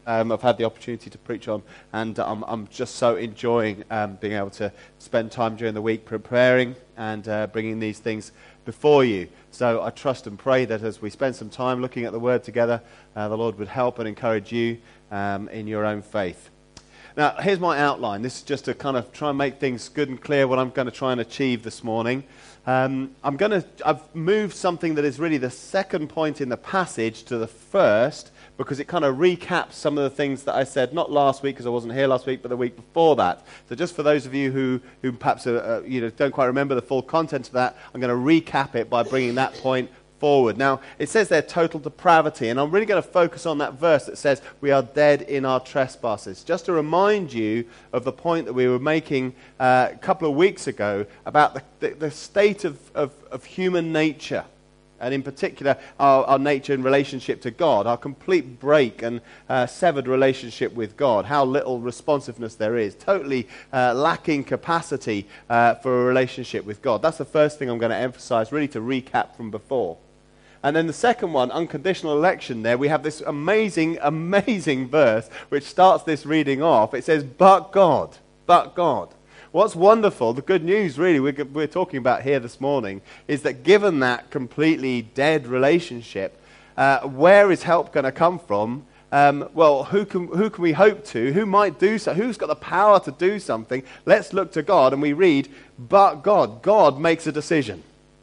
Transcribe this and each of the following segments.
I've had the opportunity to preach on, and I'm just so enjoying being able to spend time during the week preparing and bringing these things before you. So I trust and pray that as we spend some time looking at the Word together, the Lord would help and encourage you in your own faith. Now, here's my outline. This is just to kind of try and make things good and clear what I'm going to try and achieve this morning. I've moved something that is really the second point in the passage to the first, because it kind of recaps some of the things that I said, not last week because I wasn't here last week, but the week before that. So just for those of you who perhaps don't quite remember the full content of that, I'm going to recap it by bringing that point forward. Now, it says there total depravity, and I'm really going to focus on that verse that says we are dead in our trespasses. Just to remind you of the point that we were making a couple of weeks ago about the state of human nature, and in particular our nature in relationship to God, our complete break and severed relationship with God, how little responsiveness there is, totally lacking capacity for a relationship with God. That's the first thing I'm going to emphasize, really to recap from before. And then the second one, unconditional election, there we have this amazing, amazing verse which starts this reading off. It says, but God, but God. What's wonderful, the good news really we're talking about here this morning, is that given that completely dead relationship, where is help going to come from? Who can we hope to? Who might do so? Who's got the power to do something? Let's look to God, and we read, but God. God makes a decision.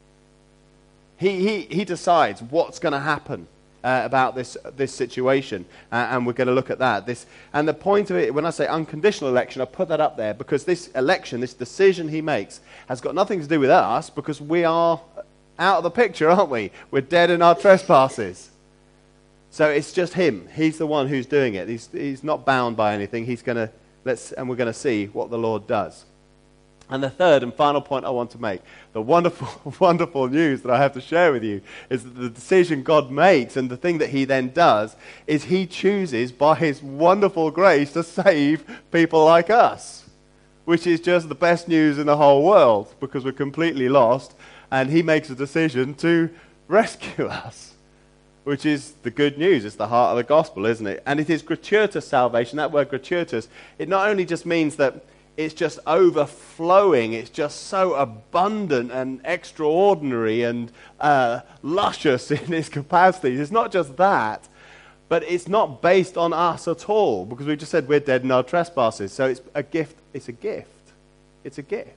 He decides what's going to happen about this situation, and we're going to look at that. And the point of it, when I say unconditional election, I put that up there because this election, this decision he makes, has got nothing to do with us, because we are out of the picture, aren't we? We're dead in our trespasses. So it's just him. He's the one who's doing it. He's not bound by anything. And we're going to see what the Lord does. And the third and final point I want to make, the wonderful, wonderful news that I have to share with you, is that the decision God makes and the thing that he then does is he chooses by his wonderful grace to save people like us, which is just the best news in the whole world, because we're completely lost, and he makes a decision to rescue us, which is the good news. It's the heart of the gospel, isn't it? And it is gratuitous salvation. That word gratuitous, it not only just means that it's just overflowing, it's just so abundant and extraordinary and luscious in its capacities. It's not just that, but it's not based on us at all, because we just said we're dead in our trespasses. So it's a gift. It's a gift. It's a gift.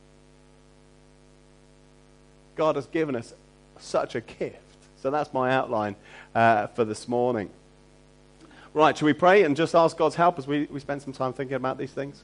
God has given us such a gift. So that's my outline for this morning. Right, shall we pray and just ask God's help as we spend some time thinking about these things?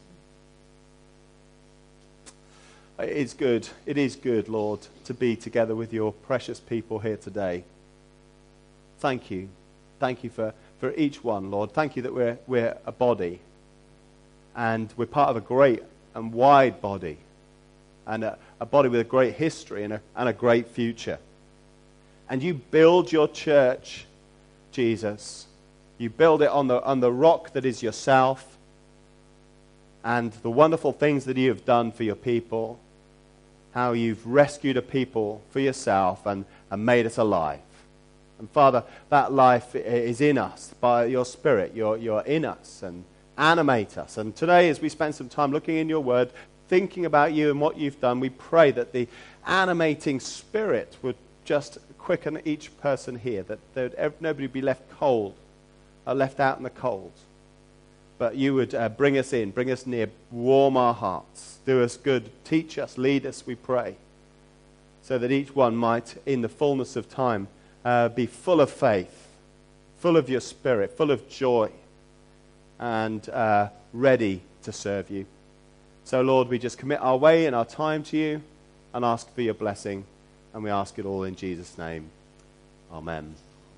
It is good, Lord, to be together with your precious people here today. Thank you. Thank you for each one, Lord. Thank you that we're a body, and we're part of a great and wide body, and a body with a great history and a great future. And you build your church, Jesus. You build it on the rock that is yourself, and the wonderful things that you have done for your people, how you've rescued a people for yourself and made us alive. And Father, that life is in us by your Spirit. You're in us and animate us. And today, as we spend some time looking in your word, thinking about you and what you've done, we pray that the animating Spirit would just quicken each person here, that nobody be left cold, left out in the cold. But you would bring us in, bring us near, warm our hearts, do us good, teach us, lead us, we pray, so that each one might, in the fullness of time, be full of faith, full of your Spirit, full of joy, and ready to serve you. So, Lord, we just commit our way and our time to you and ask for your blessing, and we ask it all in Jesus' name. Amen.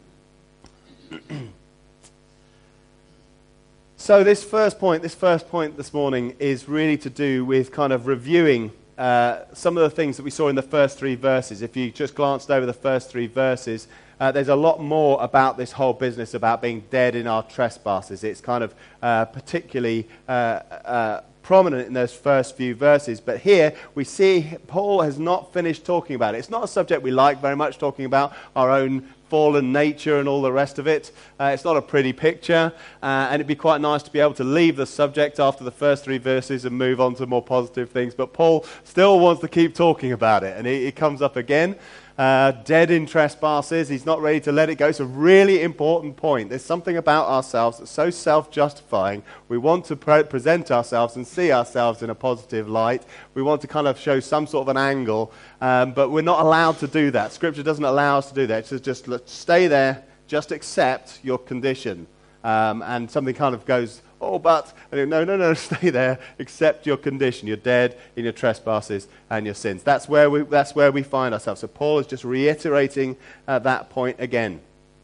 So this first point this morning is really to do with kind of reviewing some of the things that we saw in the first three verses. If you just glanced over the first three verses, there's a lot more about this whole business about being dead in our trespasses. It's kind of particularly prominent in those first few verses. But here we see Paul has not finished talking about it. It's not a subject we like very much, talking about our own fallen nature and all the rest of it. It's not a pretty picture, and it'd be quite nice to be able to leave the subject after the first 3 verses and move on to more positive things. But Paul still wants to keep talking about it, and it comes up again. Dead in trespasses. He's not ready to let it go. It's a really important point. There's something about ourselves that's so self-justifying. We want to present ourselves and see ourselves in a positive light. We want to kind of show some sort of an angle, but we're not allowed to do that. Scripture doesn't allow us to do that. It's just stay there, just accept your condition. And something kind of goes, oh, but, no, stay there, accept your condition. You're dead in your trespasses and your sins. That's where we find ourselves. So Paul is just reiterating that point again.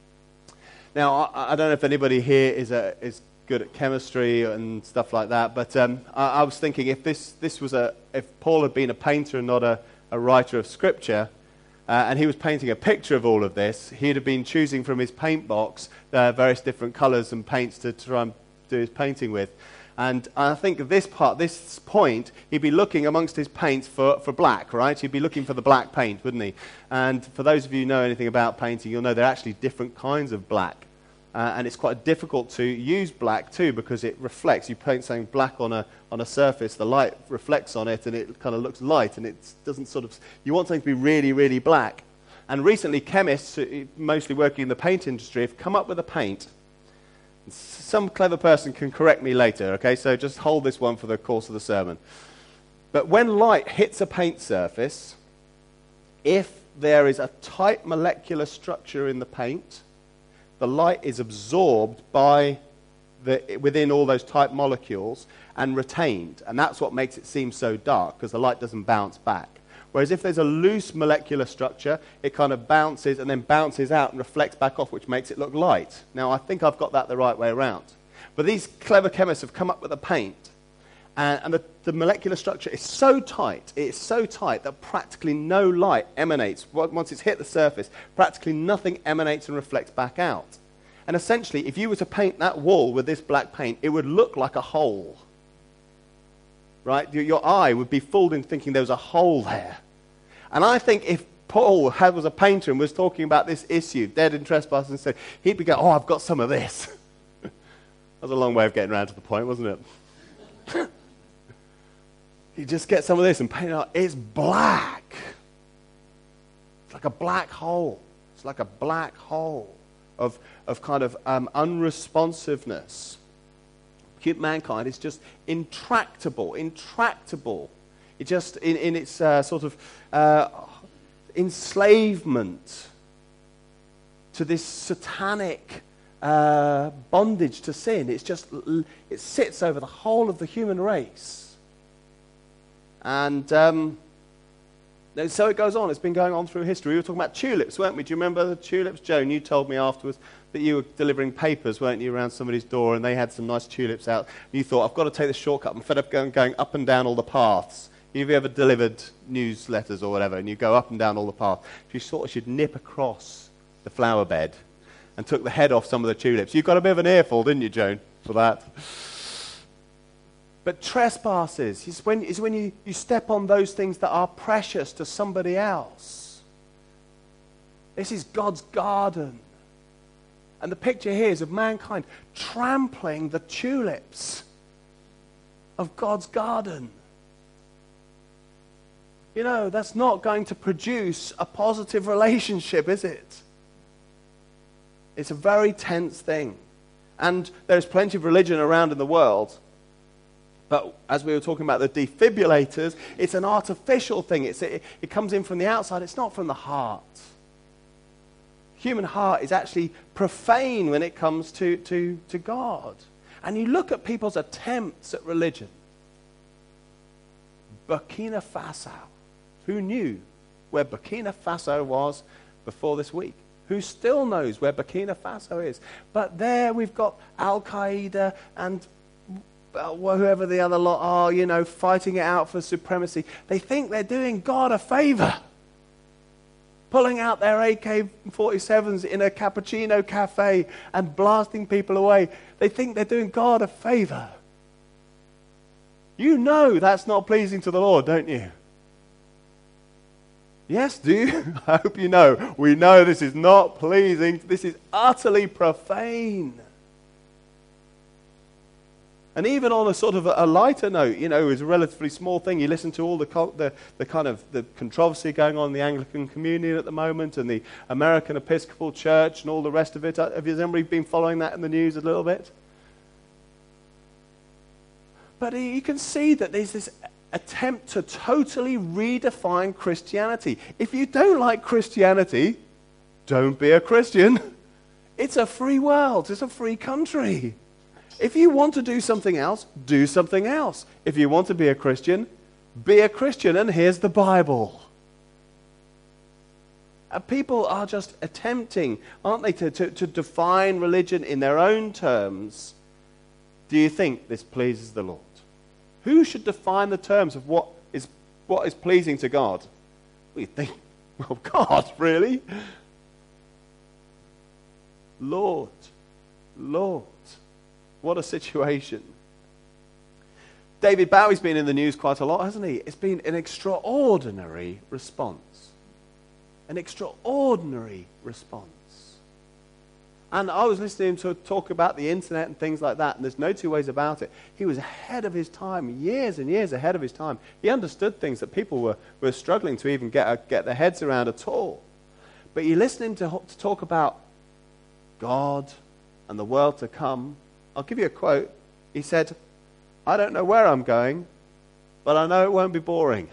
Now, I don't know if anybody here is good at chemistry and stuff like that, but I was thinking if if Paul had been a painter and not a writer of Scripture, and he was painting a picture of all of this, he'd have been choosing from his paint box various different colours and paints to try and do his painting with. And I think at this point, he'd be looking amongst his paints for black, right? He'd be looking for the black paint, wouldn't he? And for those of you who know anything about painting, you'll know there are actually different kinds of black. And it's quite difficult to use black too, because it reflects. You paint something black on a surface, the light reflects on it and it kind of looks light, and it doesn't you want something to be really, really black. And recently chemists, mostly working in the paint industry, have come up with a paint. Some clever person can correct me later, okay? So just hold this one for the course of the sermon. But when light hits a paint surface, if there is a tight molecular structure in the paint, the light is absorbed within all those tight molecules and retained. And that's what makes it seem so dark, because the light doesn't bounce back. Whereas if there's a loose molecular structure, it kind of bounces and then bounces out and reflects back off, which makes it look light. Now, I think I've got that the right way around. But these clever chemists have come up with a paint, and the molecular structure is so tight, that practically no light emanates. Once it's hit the surface, practically nothing emanates and reflects back out. And essentially, if you were to paint that wall with this black paint, it would look like a hole. Right? Your eye would be fooled into thinking there was a hole there. And I think if Paul was a painter and was talking about this issue, dead in trespasses and sin, he'd be going, oh, I've got some of this. That was a long way of getting around to the point, wasn't it? You just get some of this and paint it out. It's black. It's like a black hole. It's like a black hole of kind of unresponsiveness. Mankind is just intractable. It just, in its sort of enslavement to this satanic bondage to sin. It sits over the whole of the human race. And so it goes on. It's been going on through history. We were talking about tulips, weren't we? Do you remember the tulips? Joan, you told me afterwards that you were delivering papers, weren't you, around somebody's door, and they had some nice tulips out. And you thought, I've got to take the shortcut. I'm fed up going up and down all the paths. Have you ever delivered newsletters or whatever, and you go up and down all the paths? You thought you should nip across the flower bed and took the head off some of the tulips. You got a bit of an earful, didn't you, Joan, for that? But trespasses is when you step on those things that are precious to somebody else. This is God's garden. And the picture here is of mankind trampling the tulips of God's garden. You know, that's not going to produce a positive relationship, is it? It's a very tense thing. And there's plenty of religion around in the world. But as we were talking about the defibrillators, it's an artificial thing. It comes in from the outside. It's not from the heart. Human heart is actually profane when it comes to God. And you look at people's attempts at religion. Burkina Faso. Who knew where Burkina Faso was before this week? Who still knows where Burkina Faso is? But there we've got Al-Qaeda and whoever the other lot are, you know, fighting it out for supremacy. They think they're doing God a favor. Pulling out their AK-47s in a cappuccino cafe and blasting people away. They think they're doing God a favor. You know that's not pleasing to the Lord, don't you? Yes, do you? I hope you know. We know this is not pleasing. This is utterly profane. And even on a sort of a lighter note, it's a relatively small thing. You listen to all the kind of the controversy going on in the Anglican Communion at the moment and the American Episcopal Church and all the rest of it. Has anybody been following that in the news a little bit? But you can see that there's this attempt to totally redefine Christianity. If you don't like Christianity, don't be a Christian. It's a free world. It's a free country. If you want to do something else, do something else. If you want to be a Christian, and here's the Bible. People are just attempting, aren't they, to define religion in their own terms. Do you think this pleases the Lord? Who should define the terms of what is pleasing to God? We think, well, God, really? Lord. What a situation. David Bowie's been in the news quite a lot, hasn't he? It's been an extraordinary response. An extraordinary response. And I was listening to him talk about the internet and things like that, and there's no two ways about it. He was ahead of his time, years and years ahead of his time. He understood things that people were struggling to even get their heads around at all. But you listen to him to talk about God and the world to come. I'll give you a quote. He said, I don't know where I'm going, but I know it won't be boring.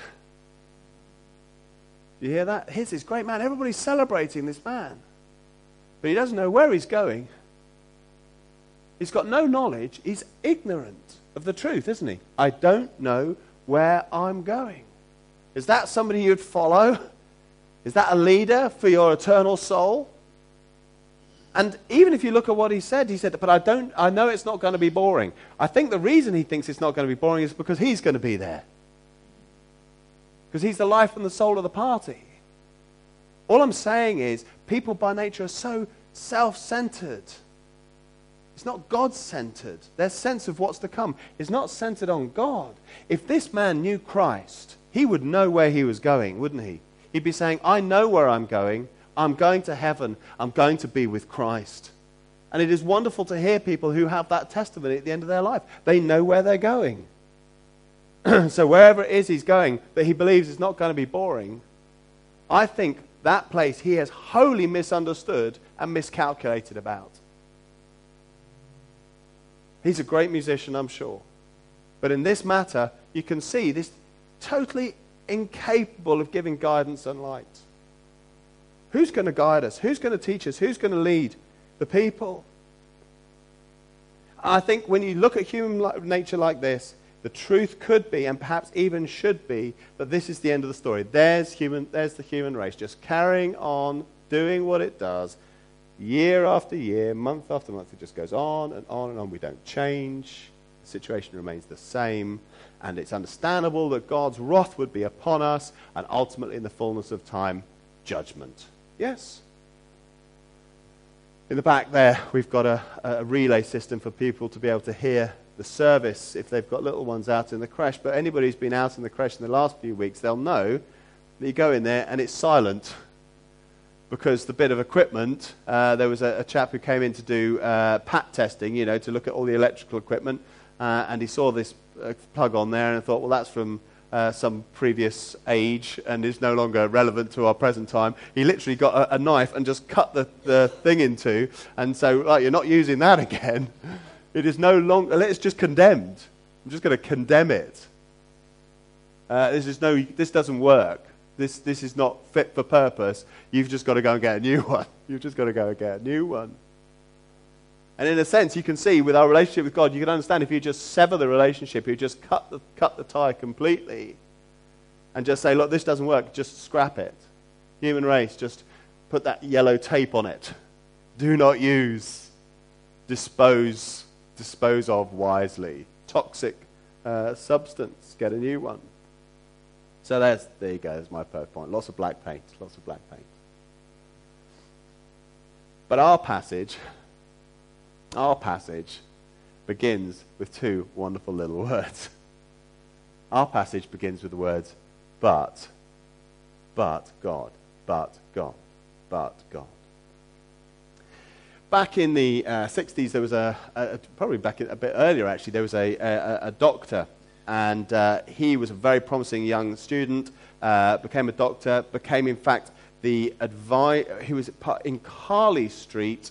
You hear that? Here's this great man. Everybody's celebrating this man. But he doesn't know where he's going. He's got no knowledge. He's ignorant of the truth, isn't he? I don't know where I'm going. Is that somebody you'd follow? Is that a leader for your eternal soul? And even if you look at what he said, but I know it's not going to be boring. I think the reason he thinks it's not going to be boring is because he's going to be there. Because he's the life and the soul of the party. All I'm saying is, people by nature are so self-centered. It's not God-centered. Their sense of what's to come is not centered on God. If this man knew Christ, he would know where he was going, wouldn't he? He'd be saying, I know where I'm going. I'm going to heaven. I'm going to be with Christ. And it is wonderful to hear people who have that testimony at the end of their life. They know where they're going. So wherever it is he's going, that he believes is not going to be boring, I think that place he has wholly misunderstood and miscalculated about. He's a great musician, I'm sure. But in this matter, you can see this totally incapable of giving guidance and light. Who's going to guide us? Who's going to teach us? Who's going to lead the people? I think when you look at human nature like this, the truth could be, and perhaps even should be, that this is the end of the story. There's the human race, just carrying on, doing what it does, year after year, month after month. It just goes on and on and on. We don't change. The situation remains the same. And it's understandable that God's wrath would be upon us, and ultimately, in the fullness of time, judgment. Yes. In the back there, we've got a relay system for people to be able to hear the service if they've got little ones out in the creche. But anybody who's been out in the creche in the last few weeks, they'll know that you go in there and it's silent because the bit of equipment, there was a chap who came in to do PAT testing, to look at all the electrical equipment, and he saw this plug on there and thought, well, that's from some previous age and is no longer relevant to our present time. He literally got a knife and just cut the thing in two, and so you're not using that again. It is no longer, it's just condemned. I'm just going to condemn it. This doesn't work. This is not fit for purpose. You've just got to go and get a new one. You've just got to go and get a new one. And in a sense, you can see with our relationship with God, you can understand if you just sever the relationship, you just cut the tie completely and just say, look, this doesn't work, just scrap it. Human race, just put that yellow tape on it. Do not use. Dispose of wisely. Toxic substance. Get a new one. So there you go. There's my first point. Lots of black paint. But our passage begins with two wonderful little words. Our passage begins with the words, but God, but God, but God. Back in the 60s, there was probably back a bit earlier actually, there was a doctor, and he was a very promising young student, became a doctor, became in fact he was in Carley Street,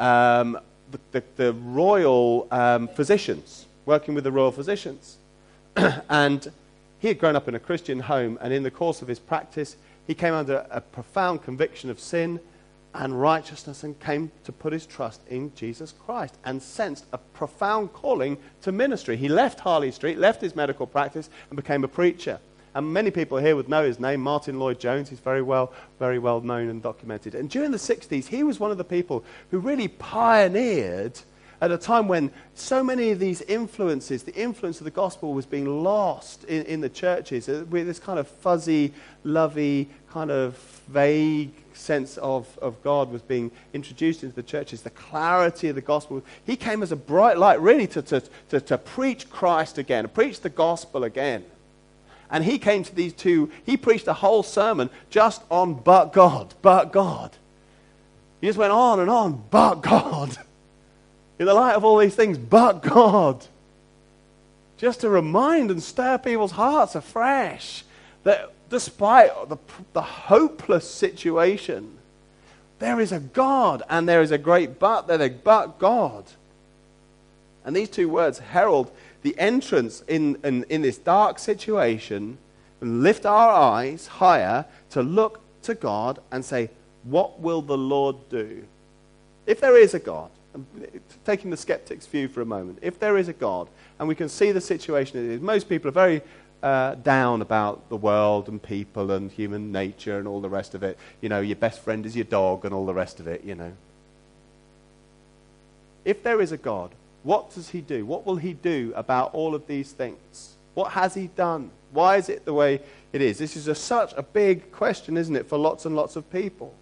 the royal physicians, working with the royal physicians. And he had grown up in a Christian home, and in the course of his practice, he came under a profound conviction of sin and righteousness and came to put his trust in Jesus Christ and sensed a profound calling to ministry. He left Harley Street, left his medical practice, and became a preacher. And many people here would know his name, Martin Lloyd-Jones. He's very well known and documented. And during the 60s, he was one of the people who really pioneered at a time when so many of these influences, the influence of the gospel was being lost in the churches, with this kind of fuzzy, lovey, kind of vague sense of God was being introduced into the churches, the clarity of the gospel. He came as a bright light, really, to preach Christ again, to preach the gospel again. And he came to these two, he preached a whole sermon just on but God, but God. He just went on and on, but God. In the light of all these things, but God. Just to remind and stir people's hearts afresh that despite the hopeless situation, there is a God, and there is a great but, but God. And these two words herald the entrance in this dark situation, and lift our eyes higher to look to God and say, what will the Lord do? If there is a God, taking the skeptic's view for a moment, if there is a God, and we can see the situation it is, most people are very down about the world and people and human nature and all the rest of it. You know, your best friend is your dog and all the rest of it, you know. If there is a God, what does he do? What will he do about all of these things? What has he done? Why is it the way it is? This is such a big question, isn't it, for lots and lots of people.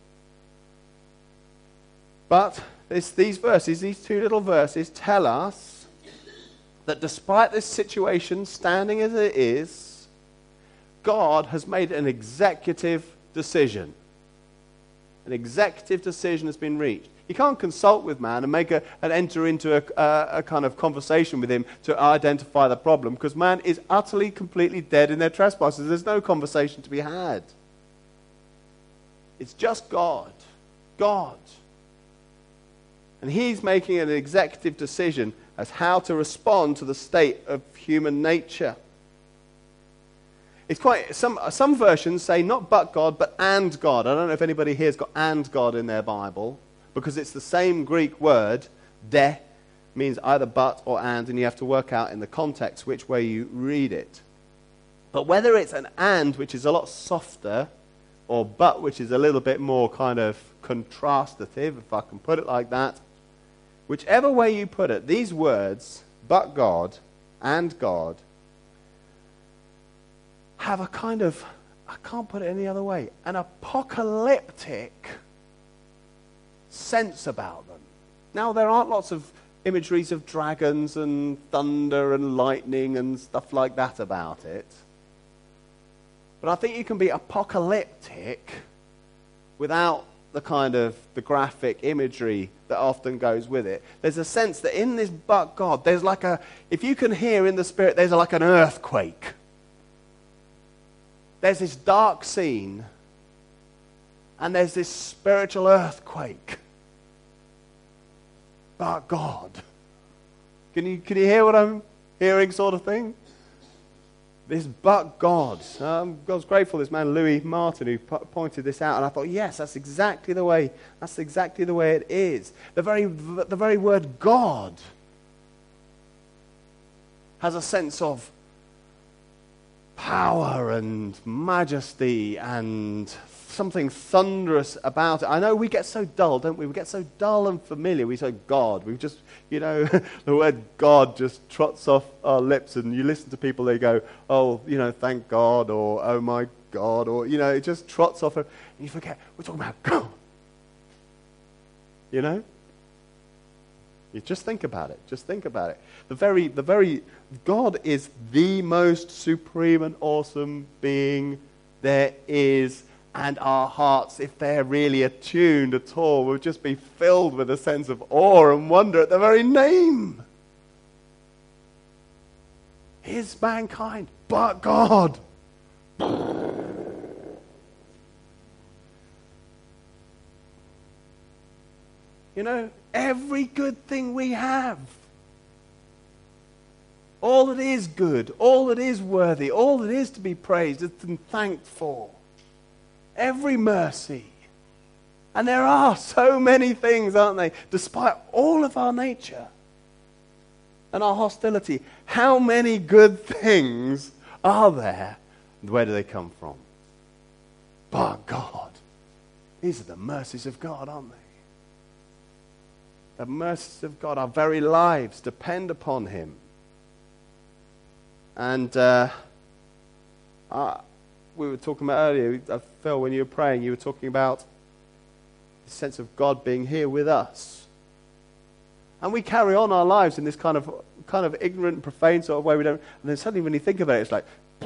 But these two little verses tell us that despite this situation standing as it is, God has made an executive decision. An executive decision has been reached. You can't consult with man and enter into a kind of conversation with him to identify the problem, because man is utterly, completely dead in their trespasses. There's no conversation to be had. It's just God. God. And he's making an executive decision as how to respond to the state of human nature. It's quite some versions say not but God, but and God. I don't know if anybody here's got and God in their Bible, because it's the same Greek word, de, means either but or and you have to work out in the context which way you read it. But whether it's an and, which is a lot softer, or but, which is a little bit more kind of contrastative, if I can put it like that, whichever way you put it, these words, but God and God, have a kind of, I can't put it any other way, an apocalyptic sense about them. Now, there aren't lots of imageries of dragons and thunder and lightning and stuff like that about it. But I think you can be apocalyptic without the kind of the graphic imagery that often goes with it. There's a sense that in this but God, there's like if you can hear in the spirit, there's like an earthquake. There's this dark scene, and there's this spiritual earthquake. But God. Can you hear what I'm hearing, sort of thing? This but God. I was grateful this man Louis Martin who pointed this out, and I thought, yes, that's exactly the way it is. The very word God has a sense of power and majesty and something thunderous about it. I know we get so dull, don't we? We get so dull and familiar. We say God. We just, the word God just trots off our lips, and you listen to people, they go, oh, thank God, or oh my God, or, it just trots off, and you forget, we're talking about God. You just think about it. Just think about it. The very God is the most supreme and awesome being there is, and our hearts, if they're really attuned at all, will just be filled with a sense of awe and wonder at the very name. Is mankind but God? You know, every good thing we have, all that is good, all that is worthy, all that is to be praised and thanked for, every mercy. And there are so many things, aren't they? Despite all of our nature and our hostility, how many good things are there? And where do they come from? But God. These are the mercies of God, aren't they? The mercies of God, our very lives depend upon Him. And we were talking about earlier, Phil, when you were praying, you were talking about the sense of God being here with us. And we carry on our lives in this kind of ignorant, profane sort of way. And then suddenly when you think about it, it's like...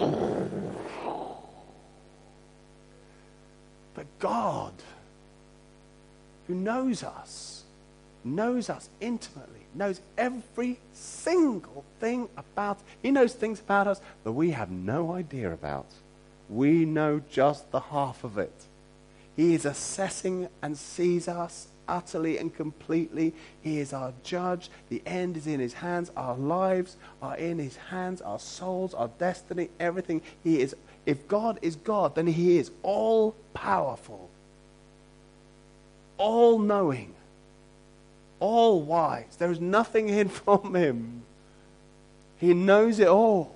But God, who knows us intimately, knows every single thing about. He knows things about us that we have no idea about. We know just the half of it. He is assessing and sees us utterly and completely. He is our judge. The end is in His hands. Our lives are in His hands. Our souls, our destiny, everything. He is. If God is God, then He is all powerful, all knowing, all wise. There is nothing hid from Him. He knows it all.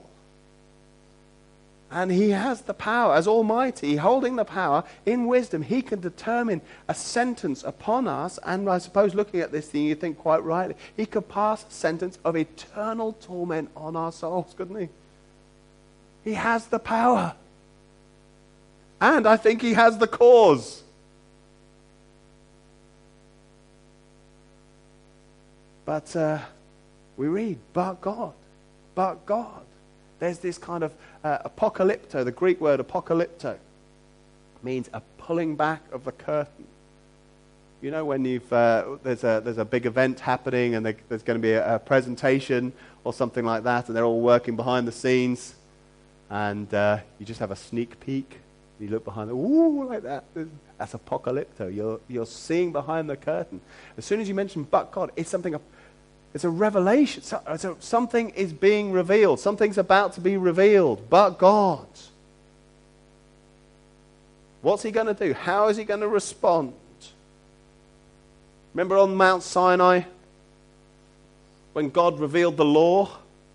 And He has the power, as Almighty, holding the power in wisdom. He can determine a sentence upon us. And I suppose looking at this thing, you think quite rightly, He could pass a sentence of eternal torment on our souls, couldn't He? He has the power. And I think He has the cause. But we read, but God, but God. There's this kind of apocalypto. The Greek word apocalypto means a pulling back of the curtain. You know, when there's a big event happening and there's going to be a presentation or something like that, and they're all working behind the scenes, and you just have a sneak peek. You look behind, ooh, like that. That's apocalypto. You're seeing behind the curtain. As soon as you mention but God, it's something. It's a revelation. So something is being revealed. Something's about to be revealed. But God. What's He going to do? How is He going to respond? Remember on Mount Sinai, when God revealed the law?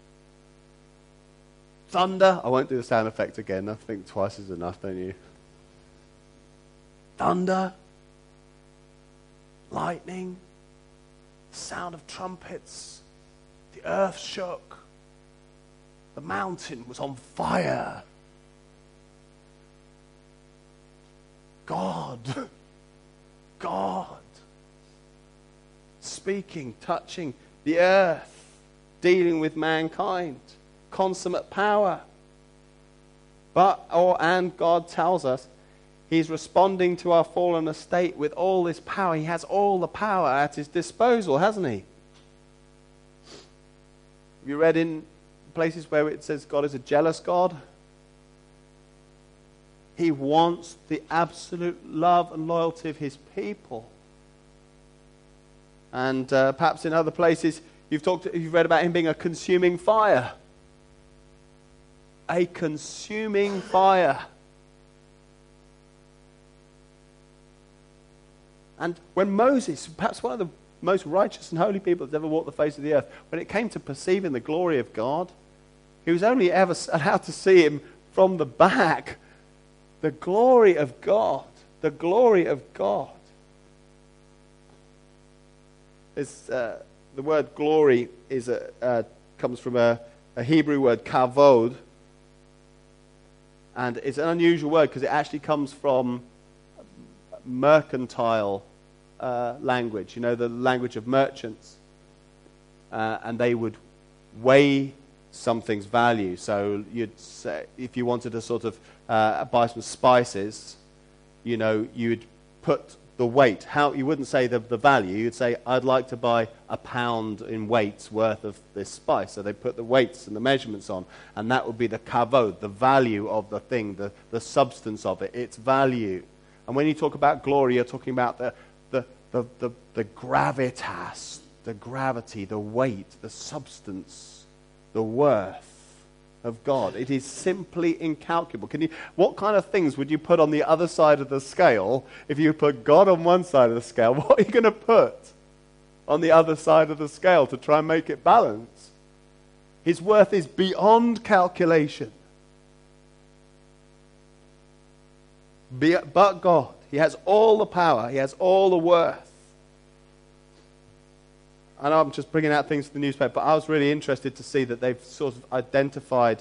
Thunder. I won't do the sound effect again. I think twice is enough, don't you? Thunder. Lightning. Sound of trumpets. The earth shook. The mountain was on fire. God speaking, touching the earth, dealing with mankind, consummate power. And God tells us He's responding to our fallen estate with all this power. He has all the power at His disposal, hasn't He? Have you read in places where it says God is a jealous God? He wants the absolute love and loyalty of His people. And perhaps in other places you've read about Him being a consuming fire. A consuming fire. And when Moses, perhaps one of the most righteous and holy people that's ever walked the face of the earth, when it came to perceiving the glory of God, he was only ever allowed to see Him from the back. The glory of God. The glory of God. The word glory comes from a Hebrew word, kavod. And it's an unusual word because it actually comes from mercantile language, the language of merchants. and they would weigh something's value. So you'd say, if you wanted to sort of buy some spices, you'd put the weight. You wouldn't say the value. You'd say, I'd like to buy a pound in weights worth of this spice. So they put the weights and the measurements on, and that would be the kavod, the value of the thing, the substance of it, its value. And when you talk about glory, you're talking about the gravitas, the gravity, the weight, the substance, the worth of God. It is simply incalculable. What kind of things would you put on the other side of the scale? If you put God on one side of the scale, what are you going to put on the other side of the scale to try and make it balance? His worth is beyond calculation. But God, He has all the power, He has all the worth. I know I'm just bringing out things from the newspaper, but I was really interested to see that they've sort of identified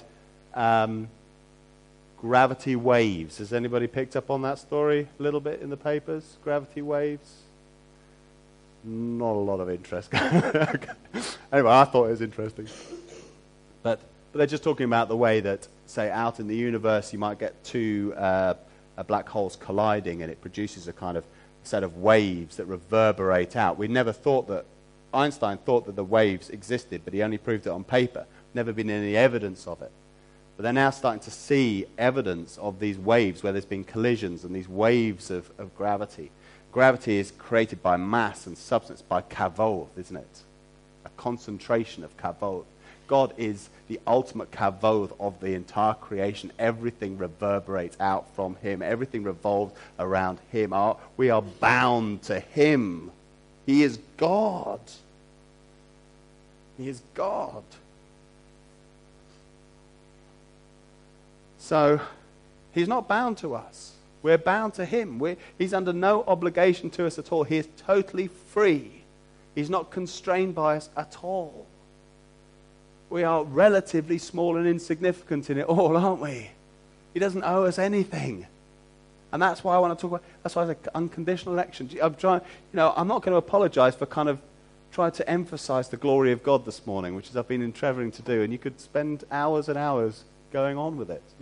gravity waves. Has anybody picked up on that story a little bit in the papers? Gravity waves? Not a lot of interest. Anyway, I thought it was interesting. But they're just talking about the way that, say, out in the universe, you might get two black holes colliding, and it produces a kind of set of waves that reverberate out. We never thought that Einstein thought that the waves existed, but he only proved it on paper. Never been any evidence of it. But they're now starting to see evidence of these waves where there's been collisions and these waves of gravity. Gravity is created by mass and substance, by kavod, isn't it? A concentration of kavod. God is the ultimate kavod of the entire creation. Everything reverberates out from Him. Everything revolves around Him. We are bound to Him. He is God. He is God. So, He's not bound to us. We're bound to Him. He's under no obligation to us at all. He is totally free. He's not constrained by us at all. We are relatively small and insignificant in it all, aren't we? He doesn't owe us anything. And that's why I want to talk about, that's why I say unconditional election. I'm not going to apologize for kind of trying to emphasize the glory of God this morning, which is I've been endeavoring to do, and you could spend hours and hours going on with it,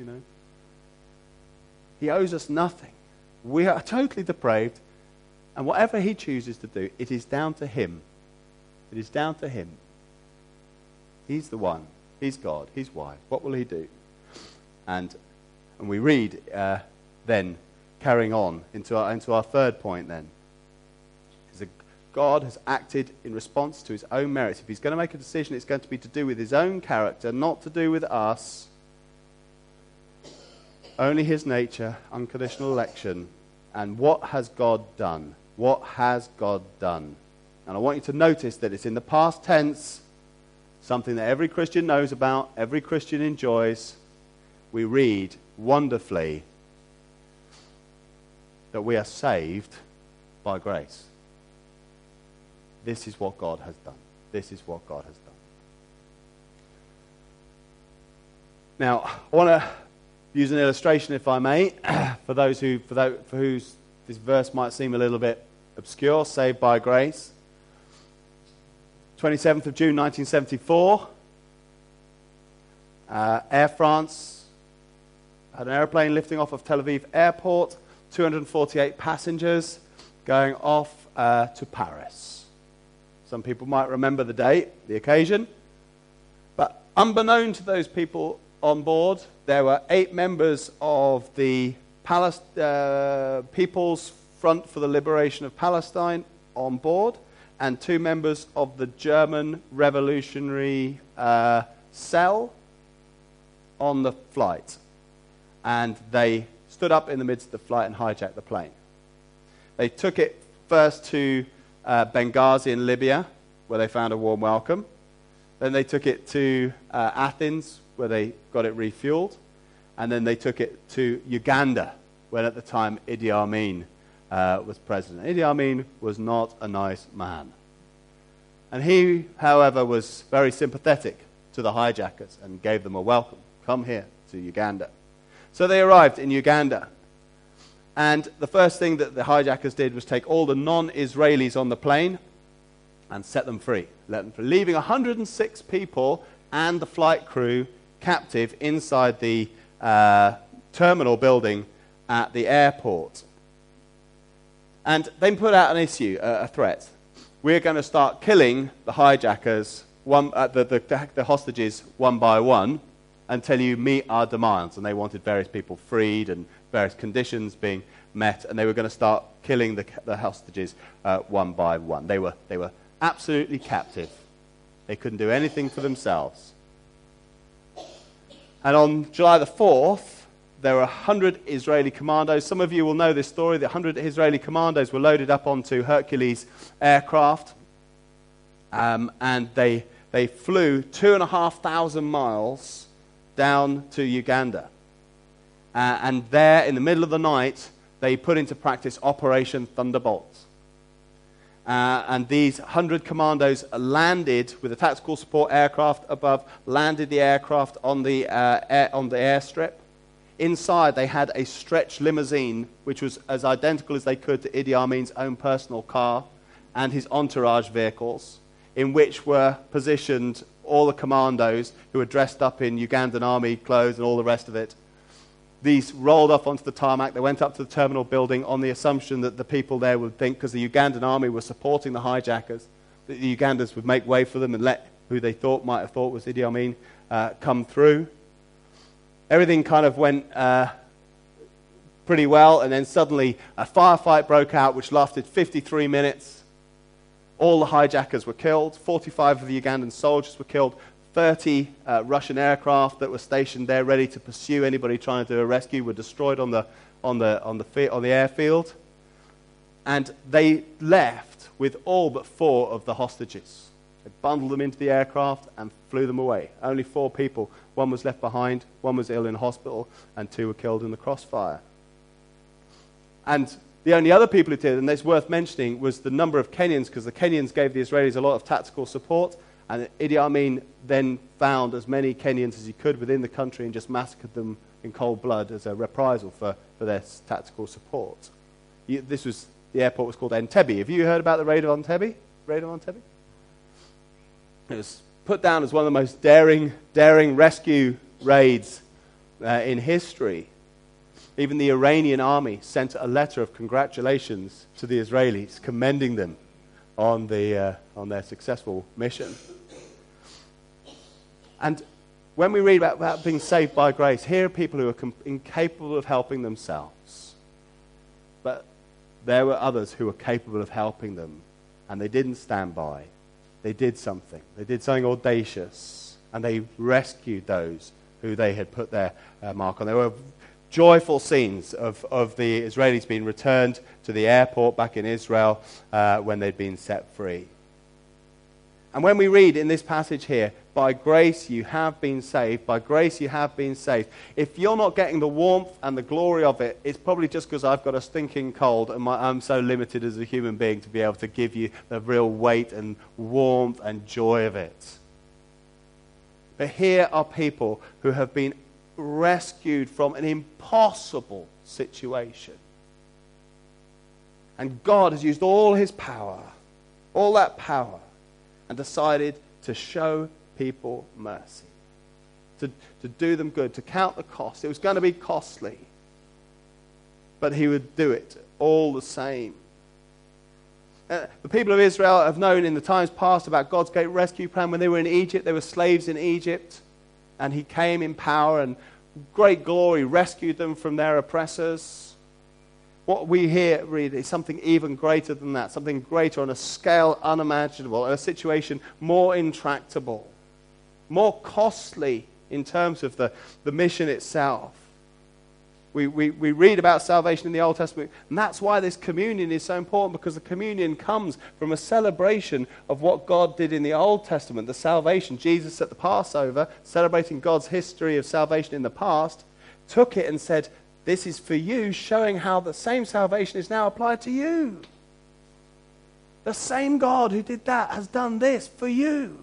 He owes us nothing. We are totally depraved, and whatever He chooses to do, it is down to Him. It is down to Him. He's the one. He's God. He's wise. What will He do? And we read then, carrying on into our third point then, is that God has acted in response to His own merits. If He's going to make a decision, it's going to be to do with His own character, not to do with us. Only His nature, unconditional election. And what has God done? What has God done? And I want you to notice that it's in the past tense, something that every Christian knows about, every Christian enjoys. We read wonderfully that we are saved by grace. This is what God has done. This is what God has done. Now, I want to use an illustration, if I may, for whose this verse might seem a little bit obscure. Saved by grace. 27th of June 1974, Air France had an airplane lifting off of Tel Aviv airport, 248 passengers going off to Paris. Some people might remember the date, the occasion, but unbeknown to those people on board, there were 8 members of the People's Front for the Liberation of Palestine on board, and 2 members of the German Revolutionary Cell on the flight. And they stood up in the midst of the flight and hijacked the plane. They took it first to Benghazi in Libya, where they found a warm welcome. Then they took it to Athens, where they got it refueled. And then they took it to Uganda, where at the time Idi Amin was president. Idi Amin was not a nice man. And he, however, was very sympathetic to the hijackers and gave them a welcome. Come here to Uganda. So they arrived in Uganda. And the first thing that the hijackers did was take all the non-Israelis on the plane and set them free. Leaving 106 people and the flight crew captive inside the terminal building at the airport. And they put out an issue, a threat. We're going to start killing the hijackers, the hostages, one by one, until you meet our demands. And they wanted various people freed and various conditions being met, and they were going to start killing the hostages one by one. They were absolutely captive. They couldn't do anything for themselves. And on July the 4th, there were 100 Israeli commandos. Some of you will know this story. The 100 Israeli commandos were loaded up onto Hercules aircraft, and they flew 2,500 miles down to Uganda. And there, in the middle of the night, they put into practice Operation Thunderbolt. And these 100 commandos landed with a tactical support aircraft above, landed the aircraft on the airstrip. Inside, they had a stretch limousine, which was as identical as they could to Idi Amin's own personal car and his entourage vehicles, in which were positioned all the commandos who were dressed up in Ugandan army clothes and all the rest of it. These rolled off onto the tarmac. They went up to the terminal building on the assumption that the people there would think, because the Ugandan army were supporting the hijackers, that the Ugandans would make way for them and let who they might have thought was Idi Amin come through. Everything kind of went pretty well, and then suddenly a firefight broke out which lasted 53 minutes. All the hijackers were killed. 45 of the Ugandan soldiers were killed. 30 Russian aircraft that were stationed there ready to pursue anybody trying to do a rescue were destroyed on the airfield. And they left with all but 4 of the hostages. They bundled them into the aircraft and flew them away. Only 4 people. 1 was left behind, 1 was ill in hospital, and 2 were killed in the crossfire. And the only other people who did, and it's worth mentioning, was the number of Kenyans, because the Kenyans gave the Israelis a lot of tactical support, and Idi Amin then found as many Kenyans as he could within the country and just massacred them in cold blood as a reprisal for their tactical support. The airport was called Entebbe. Have you heard about the raid of Entebbe? It was put down as one of the most daring rescue raids in history. Even the Iranian army sent a letter of congratulations to the Israelis, commending them on their successful mission. And when we read about being saved by grace, here are people who are incapable of helping themselves. But there were others who were capable of helping them, and they didn't stand by. They did something. They did something audacious, and they rescued those who they had put their mark on. There were joyful scenes of the Israelis being returned to the airport back in Israel when they'd been set free. And when we read in this passage here, by grace you have been saved, by grace you have been saved, if you're not getting the warmth and the glory of it, it's probably just because I've got a stinking cold and I'm so limited as a human being to be able to give you the real weight and warmth and joy of it. But here are people who have been rescued from an impossible situation. And God has used all his power, all that power, and decided to show people mercy, to do them good, to count the cost. It was going to be costly, but he would do it all the same. The people of Israel have known in the times past about God's great rescue plan. When they were in Egypt, they were slaves in Egypt, and he came in power and great glory, rescued them from their oppressors. What we here read is something even greater than that, something greater on a scale unimaginable, a situation more intractable, more costly in terms of the mission itself. We read about salvation in the Old Testament, and that's why this communion is so important, because the communion comes from a celebration of what God did in the Old Testament, the salvation. Jesus at the Passover, celebrating God's history of salvation in the past, took it and said, this is for you, showing how the same salvation is now applied to you. The same God who did that has done this for you.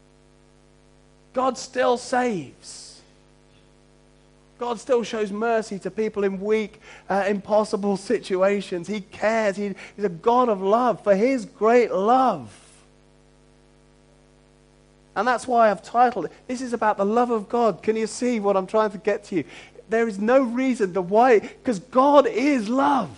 God still saves. God still shows mercy to people in weak, impossible situations. He cares. He's a God of love. For his great love And that's why I've titled it, this is about the love of God. Can you see what I'm trying to get to you? There is no reason to why, because God is love.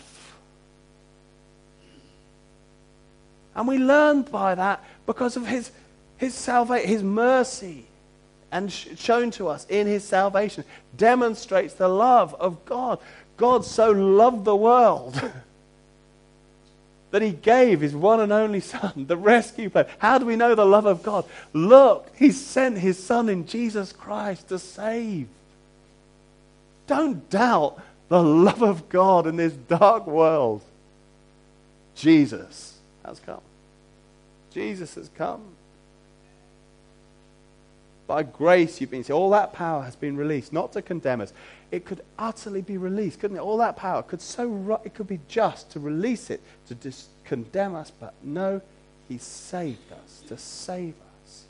And we learned by that because of his salvation, his mercy, and shown to us in his salvation, demonstrates the love of God. God so loved the world that he gave his one and only Son, the rescue plan. How do we know the love of God? Look, he sent his Son in Jesus Christ to save. Don't doubt the love of God in this dark world. Jesus has come. Jesus has come. By grace you've been saved. All that power has been released, not to condemn us. It could utterly be released, couldn't it? All that power it could be just to release it, to condemn us, but no, he saved us, to save us.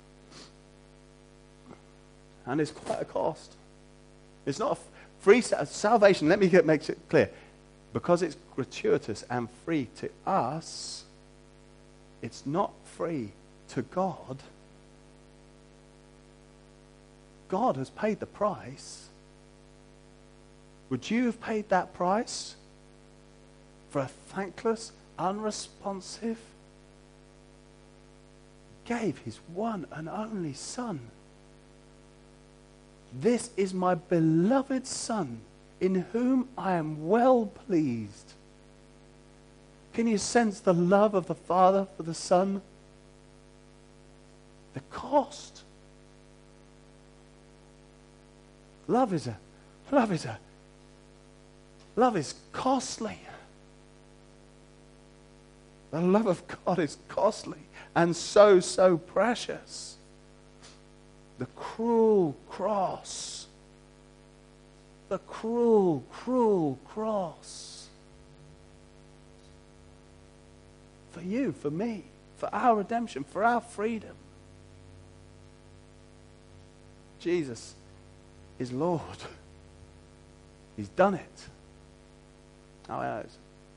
And it's quite a cost. It's not a free salvation. Let me make it clear. Because it's gratuitous and free to us, it's not free to God. God has paid the price. Would you have paid that price for a thankless, unresponsive? Gave his one and only Son. This is my beloved Son, in whom I am well pleased. Can you sense the love of the Father for the Son? The cost. Love is costly. The love of God is costly and so precious. The cruel cross. The cruel cross. For you, for me, for our redemption, for our freedom. Jesus is Lord. He's done it. How else?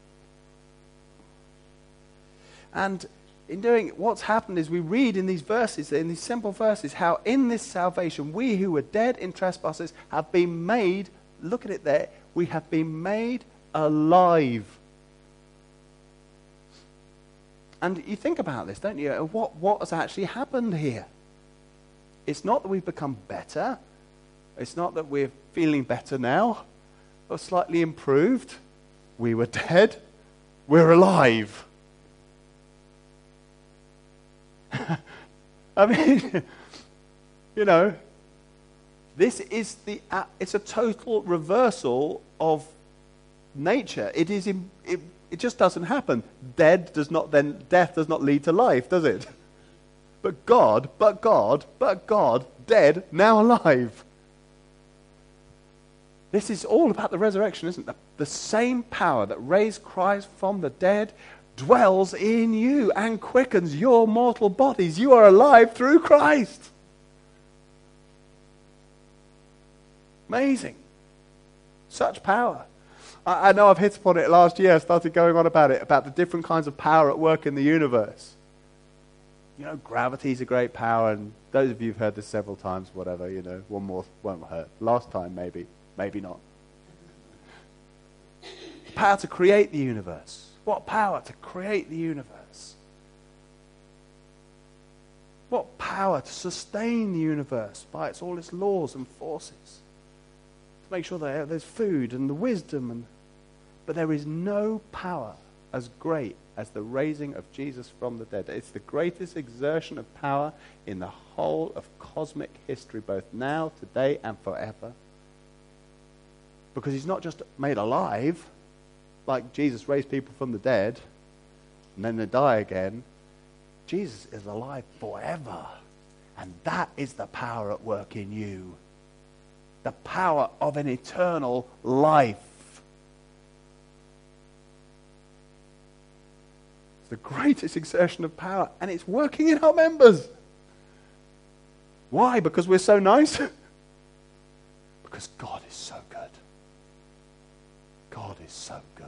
And in doing it, what's happened is we read in these verses, in these simple verses, how in this salvation we who were dead in trespasses have been made, look at it there, we have been made alive. And you think about this, don't you? What has actually happened here? It's not that we've become better. It's not that we're feeling better now or slightly improved. We were dead. We're alive. I mean, this is it's a total reversal of nature. It just doesn't happen. Death does not lead to life, does it? But God, dead, now alive. This is all about the resurrection, isn't it? The same power that raised Christ from the dead dwells in you and quickens your mortal bodies. You are alive through Christ. Amazing. Such power. I know I've hit upon it last year. I started going on about it, about the different kinds of power at work in the universe. Gravity is a great power, and those of you who've heard this several times, whatever, one more won't hurt. Last time, maybe not. The power to create the universe. What power to create the universe? What power to sustain the universe by all its laws and forces? To make sure that there's food and the wisdom. But there is no power as great as the raising of Jesus from the dead. It's the greatest exertion of power in the whole of cosmic history, both now, today, and forever. Because he's not just made alive, like Jesus raised people from the dead, and then they die again. Jesus is alive forever. And that is the power at work in you. The power of an eternal life. It's the greatest exertion of power, and it's working in our members. Why? Because we're so nice? Because God is so good. God is so good.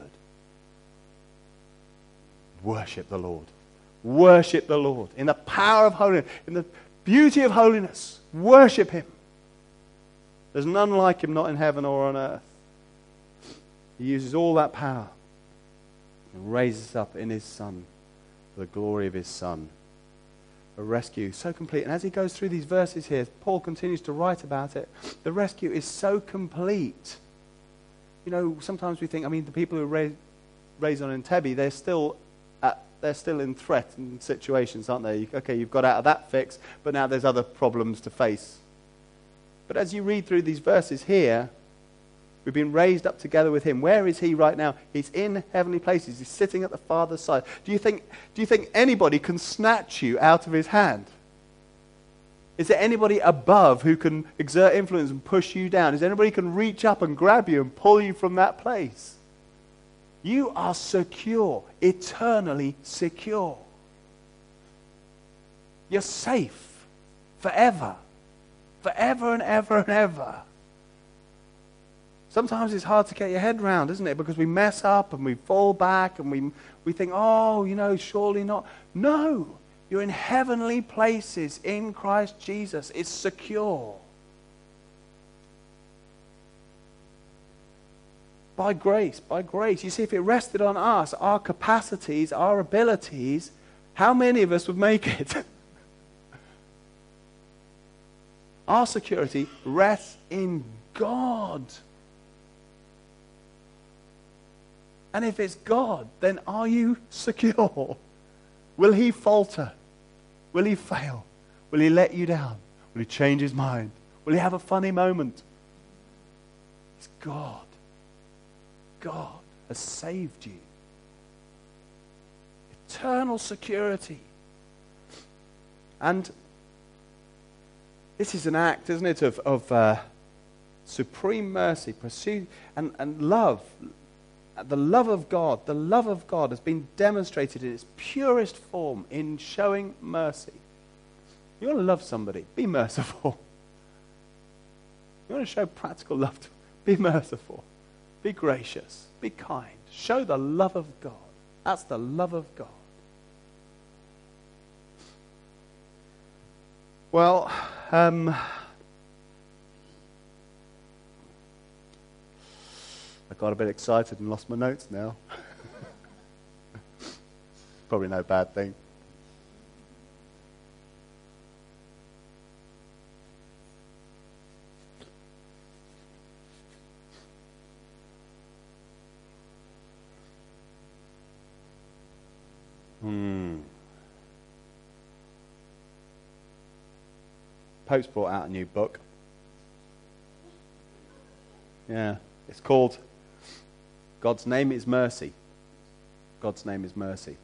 Worship the Lord. Worship the Lord in the power of holiness, in the Beauty of holiness. Worship him. There's none like him, not in heaven or on earth. He uses all that power and raises up in his Son for the glory of his Son. A rescue so complete. And as he goes through these verses here, Paul continues to write about it. The rescue is so complete. You know, sometimes we think, the people who are raised on Entebbe, they're still in threatened situations, aren't they? Okay, you've got out of that fix, but now there's other problems to face. But as you read through these verses here, we've been raised up together with him. Where is he right now? He's in heavenly places. He's sitting at the Father's side. Do you think anybody can snatch you out of his hand? Is there anybody above who can exert influence and push you down? Is there anybody who can reach up and grab you and pull you from that place? You are secure, eternally secure. You're safe forever. Forever and ever and ever. Sometimes it's hard to get your head round, isn't it? Because we mess up and we fall back and we think, surely not. No, you're in heavenly places in Christ Jesus. It's secure. By grace, by grace. You see, if it rested on us, our capacities, our abilities, how many of us would make it? Our security rests in God. And if it's God, then are you secure? Will he falter? Will he fail? Will he let you down? Will he change his mind? Will he have a funny moment? It's God. God has saved you. Eternal security. And this is an act, isn't it, of supreme mercy, pursuit, and love. The love of God has been demonstrated in its purest form in showing mercy. You want to love somebody, be merciful. You want to show practical love to them, be merciful. Be gracious, be kind. Show the love of God. That's the love of God. Well, I got a bit excited and lost my notes now. Probably no bad thing. Pope's brought out a new book. Yeah, it's called God's Name is Mercy. God's Name is Mercy.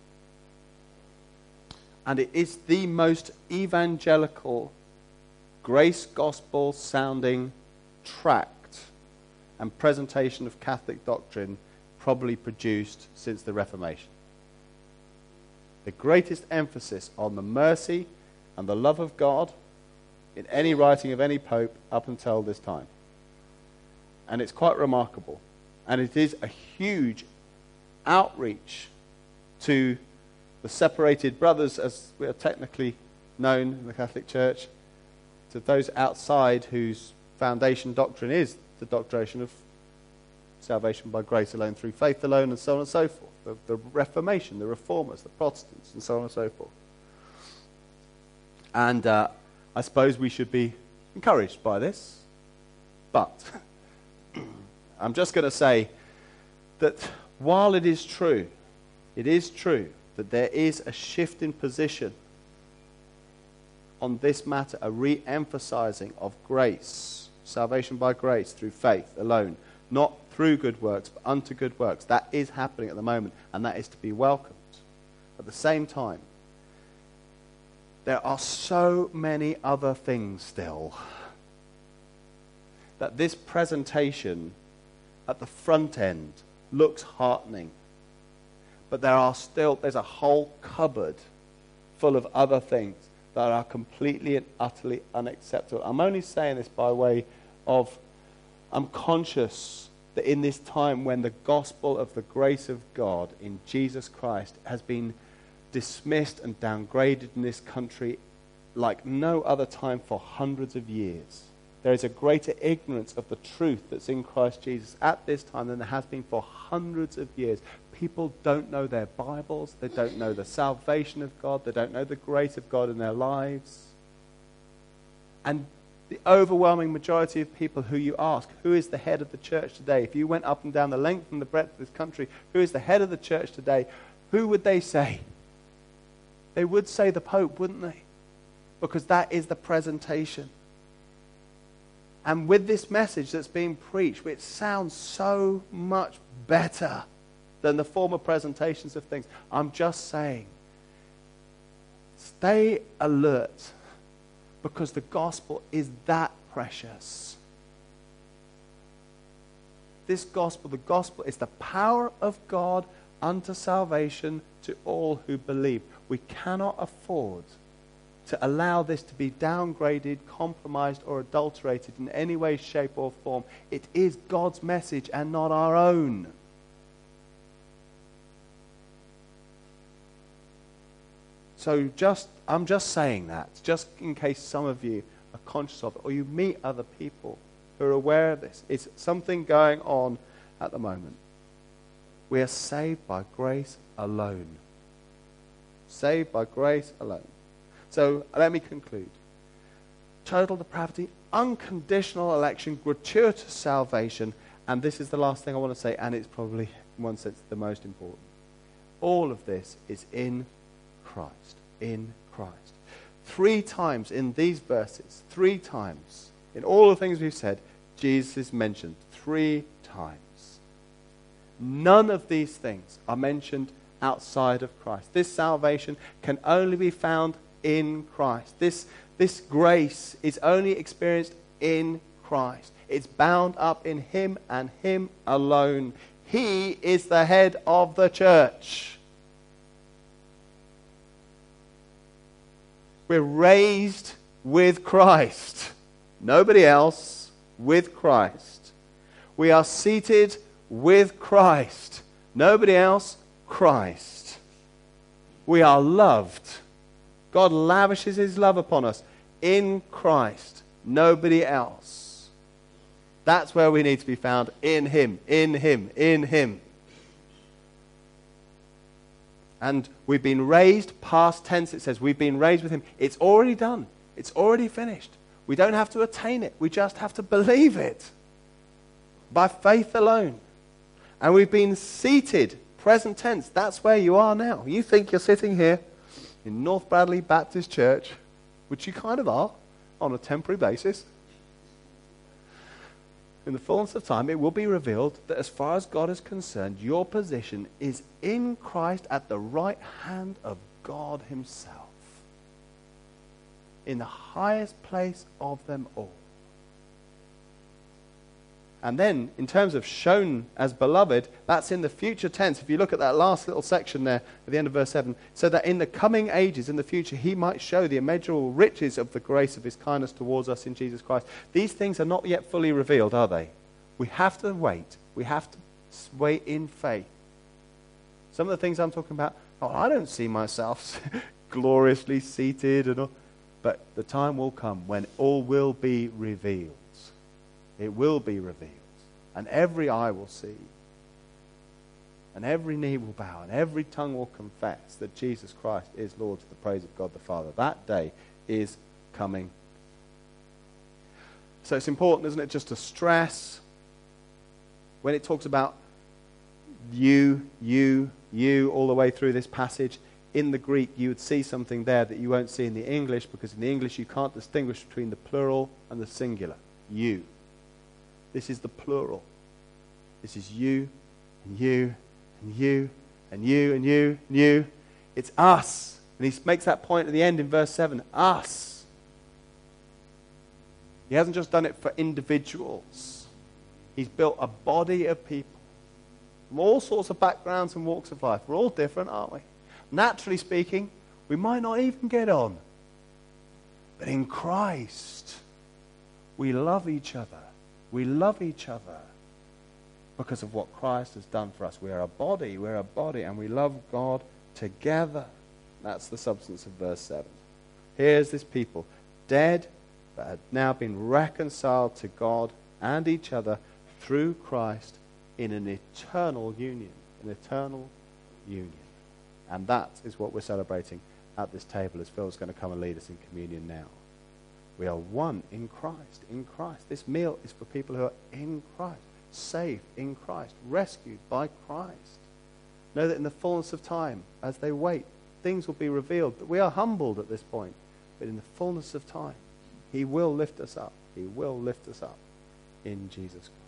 And it is the most evangelical, grace gospel sounding tract and presentation of Catholic doctrine probably produced since the Reformation. The greatest emphasis on the mercy and the love of God in any writing of any pope up until this time. And it's quite remarkable. And it is a huge outreach to the separated brothers, as we are technically known in the Catholic Church, to those outside whose foundation doctrine is the doctrine of salvation by grace alone, through faith alone, and so on and so forth. The Reformation, the Reformers, the Protestants, and so on and so forth. And I suppose we should be encouraged by this. But I'm just going to say that while it is true that there is a shift in position on this matter, a re-emphasizing of grace, salvation by grace through faith alone, not through good works, but unto good works. That is happening at the moment, and that is to be welcomed. At the same time, there are so many other things still that this presentation at the front end looks heartening. But there's a whole cupboard full of other things that are completely and utterly unacceptable. I'm only saying this by way of, I'm conscious that in this time when the gospel of the grace of God in Jesus Christ has been dismissed and downgraded in this country like no other time for hundreds of years. There is a greater ignorance of the truth that's in Christ Jesus at this time than there has been for hundreds of years. People don't know their Bibles. They don't know the salvation of God. They don't know the grace of God in their lives. And the overwhelming majority of people who you ask, who is the head of the church today? If you went up and down the length and the breadth of this country, who is the head of the church today? Who would they say? They would say the Pope, wouldn't they? Because that is the presentation. And with this message that's being preached, which sounds so much better than the former presentations of things, I'm just saying, stay alert, because the gospel is that precious. This gospel, the gospel is the power of God unto salvation to all who believe. We cannot afford to allow this to be downgraded, compromised, or adulterated in any way, shape, or form. It is God's message and not our own. So I'm just saying that, just in case some of you are conscious of it, or you meet other people who are aware of this. It's something going on at the moment. We are saved by grace alone. Saved by grace alone. So let me conclude. Total depravity, unconditional election, gratuitous salvation, and this is the last thing I want to say, and it's probably, in one sense, the most important. All of this is in Christ. In Christ. 3 times in these verses, 3 times, in all the things we've said, Jesus is mentioned 3 times. None of these things are mentioned outside of Christ. This salvation can only be found in Christ. This grace is only experienced in Christ. It's bound up in Him and Him alone. He is the head of the church. We're raised with Christ. Nobody else, with Christ. We are seated with Christ. Nobody else, Christ. We are loved. God lavishes His love upon us in Christ. Nobody else. That's where we need to be found, in Him, in Him, in Him. And we've been raised, past tense it says, we've been raised with Him. It's already done. It's already finished. We don't have to attain it. We just have to believe it. By faith alone. And we've been seated, present tense. That's where you are now. You think you're sitting here in North Bradley Baptist Church, which you kind of are, on a temporary basis. In the fullness of time, it will be revealed that as far as God is concerned, your position is in Christ at the right hand of God Himself. In the highest place of them all. And then, in terms of shown as beloved, that's in the future tense. If you look at that last little section there at the end of verse 7, so that in the coming ages, in the future, He might show the immeasurable riches of the grace of His kindness towards us in Jesus Christ. These things are not yet fully revealed, are they? We have to wait. We have to wait in faith. Some of the things I'm talking about, I don't see myself gloriously seated and all. But the time will come when all will be revealed. It will be revealed. And every eye will see. And every knee will bow. And every tongue will confess that Jesus Christ is Lord to the praise of God the Father. That day is coming. So it's important, isn't it, just to stress when it talks about you, all the way through this passage. In the Greek, you would see something there that you won't see in the English, because in the English you can't distinguish between the plural and the singular. You. This is the plural. This is you, and you, and you, and you, and you, and you. It's us. And he makes that point at the end in verse 7. Us. He hasn't just done it for individuals. He's built a body of people from all sorts of backgrounds and walks of life. We're all different, aren't we? Naturally speaking, we might not even get on. But in Christ, we love each other. We love each other because of what Christ has done for us. We're a body, and we love God together. That's the substance of verse 7. Here's this people, dead, but had now been reconciled to God and each other through Christ in an eternal union. An eternal union. And that is what we're celebrating at this table as Phil's going to come and lead us in communion now. We are one in Christ, in Christ. This meal is for people who are in Christ, saved in Christ, rescued by Christ. Know that in the fullness of time, as they wait, things will be revealed. But we are humbled at this point. But in the fullness of time, he will lift us up. He will lift us up in Jesus Christ.